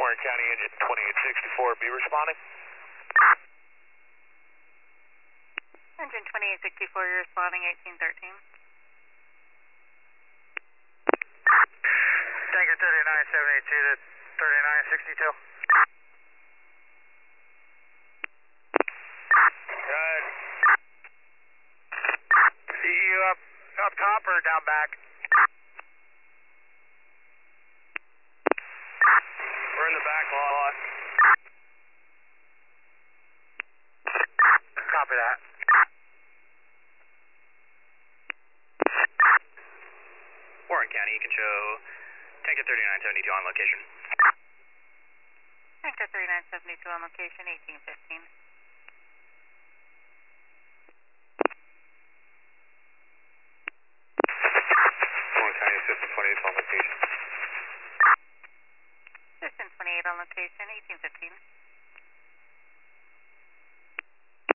Warren County Engine 2864, be responding. Engine 2864, you're responding 1813. Tanker 39782 to 3962. Good. You up top or down back? We're in the back lot. Copy that. Warren County, you can show Tanker 3972 on location. Tanker 3972 on location 1815. Warren County, System 28 on location. System 28 on location 1815.